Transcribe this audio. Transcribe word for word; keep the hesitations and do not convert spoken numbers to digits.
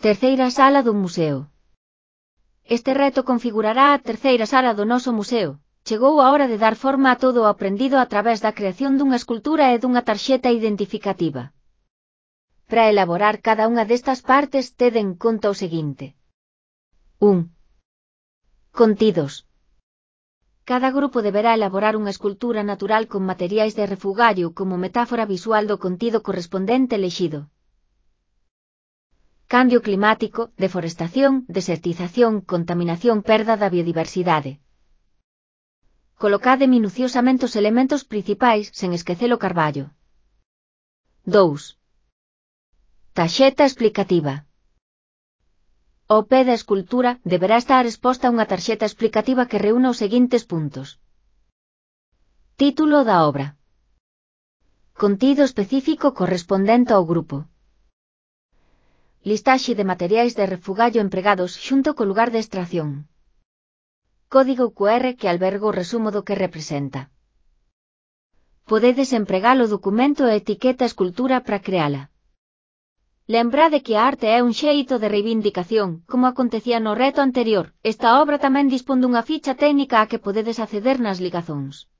Terceira sala do museo. Este reto configurará a terceira sala do noso museo. Chegou a hora de dar forma a todo o aprendido a través da creación dunha escultura e dunha tarxeta identificativa. Para elaborar cada unha destas partes, tede en conta o seguinte. un. Contidos. Cada grupo deberá elaborar unha escultura natural con materiais de refugallo como metáfora visual do contido correspondente elixido. Cambio climático, deforestación, desertización, contaminación, perda da biodiversidade. Colocade minuciosamente os elementos principais sen esquecer o carballo. dous. Tarxeta explicativa. Ao pé da escultura deberá estar exposta unha tarxeta explicativa que reúna os seguintes puntos. Título da obra. Contido específico correspondente ao grupo. Listaxe de materiais de refugallo empregados xunto co lugar de extracción. Código cu erre que alberga o resumo do que representa. Podedes empregar o documento e etiqueta escultura para creala. Lembrade que a arte é un xeito de reivindicación, como acontecía no reto anterior. Esta obra tamén dispón dunha ficha técnica a que podedes acceder nas ligazóns.